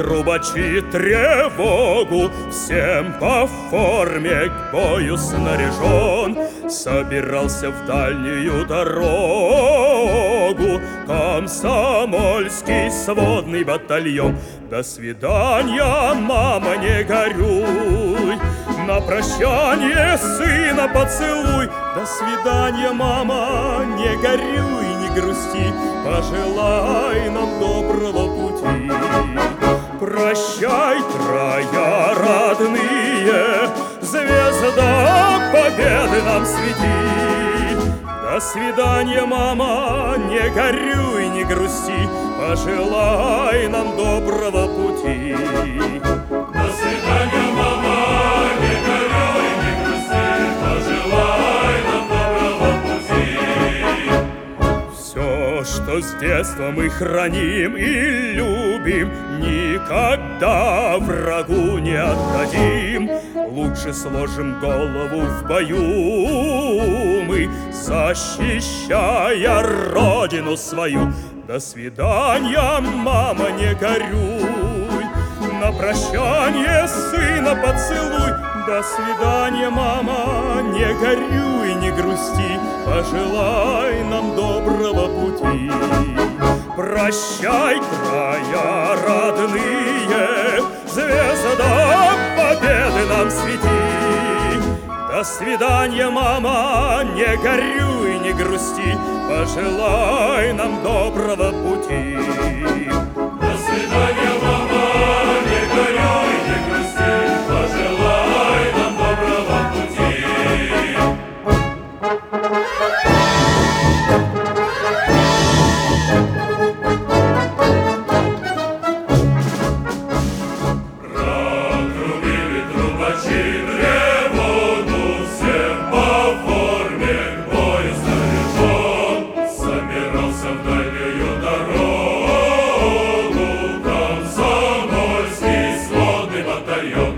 трубачи тревогу, всем по форме к бою снаряжен. Собирался в дальнюю дорогу комсомольский сводный батальон. До свидания, мама, не горюй, на прощание сына поцелуй. До свидания, мама, не горюй, не грусти, пожелай нам доброго пути. Прощай, края родные, звезда победы нам свети. До свидания, мама, не горюй, не грусти, пожелай нам доброго пути. До свидания, мама, не горюй, не грусти, пожелай нам доброго пути. Все, что с детства мы храним и любим, никогда врагу не отдадим. Лучше сложим голову в бою мы, защищая родину свою. До свидания, мама, не горюй, на прощание сына поцелуй. До свидания, мама, не горюй, не грусти, пожелай нам доброго пути. Прощай, края родные, звезда победы нам свети. До свидания, мама, не горюй, не грусти, пожелай нам доброго пути. До свидания, мама, не горюй, не грусти, пожелай нам доброго пути. Протрубили трубачи тревогу, всем по форме к бою снаряжен. Собирался в дальнюю дорогу комсомольский сводный батальон.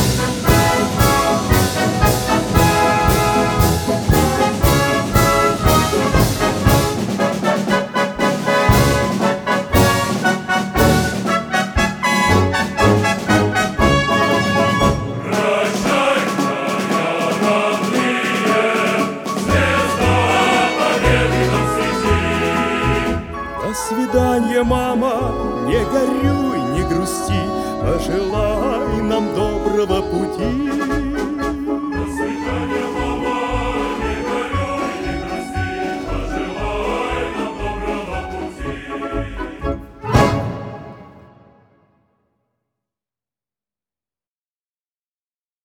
До свидания, мама, не горюй, не грусти, пожелай нам доброго пути.